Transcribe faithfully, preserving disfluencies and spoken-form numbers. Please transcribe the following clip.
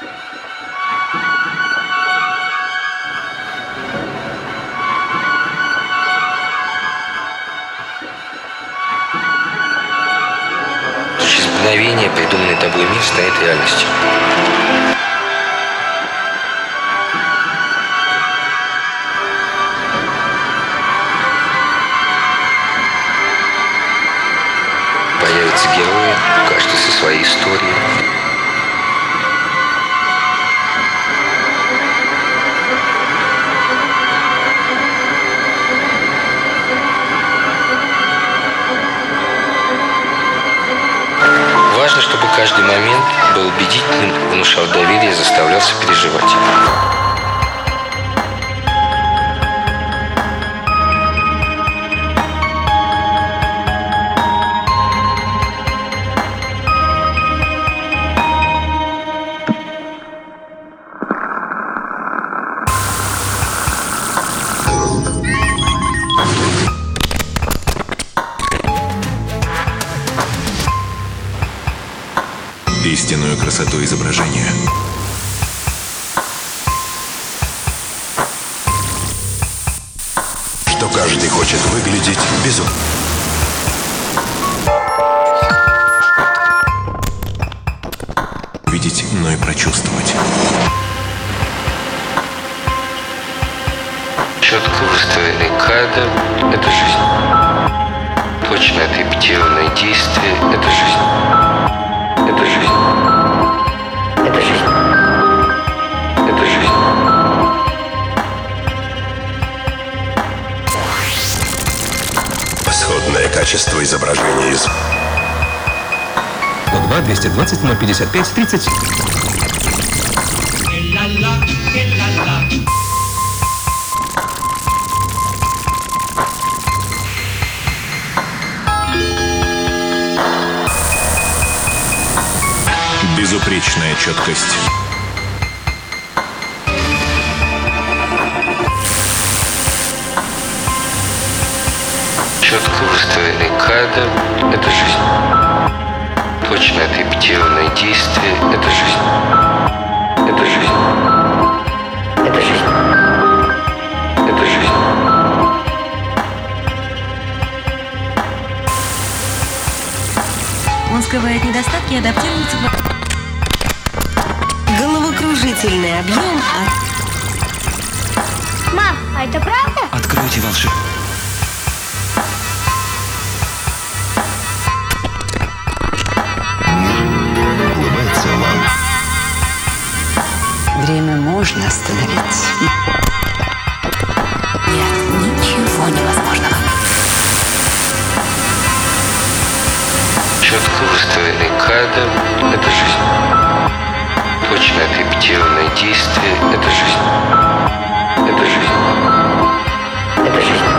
Через мгновение придуманный тобой мир станет реальностью. Появятся герои, каждый со своей историей. Важно, чтобы каждый момент был убедительным, внушал доверие, заставлял сопереживать. Истинную красоту изображения. Что каждый хочет выглядеть безумно. Видеть, но и прочувствовать. Четко выстроенный кадр – это жизнь. Точно отрепетированное действие – это жизнь. Это жизнь. Это жизнь. Это жизнь. Сходное качество изображения из... сто два двести двадцать ноль пятьдесят пять тридцать. Безупречная четкость. Четко выстроенный кадр – это жизнь. Точно отрепетированное действие – это жизнь. Это жизнь. Это жизнь. Это жизнь. Он скрывает недостатки и адаптируется в... Головокружительный объем от... Мам, а это правда? Откройте волшеб. Улыбается вам. Время можно остановить. Нет, ничего невозможного. Четко выстроенный кадр – это жизнь. Точно отрепетированное действие – это жизнь. Это жизнь. Это жизнь.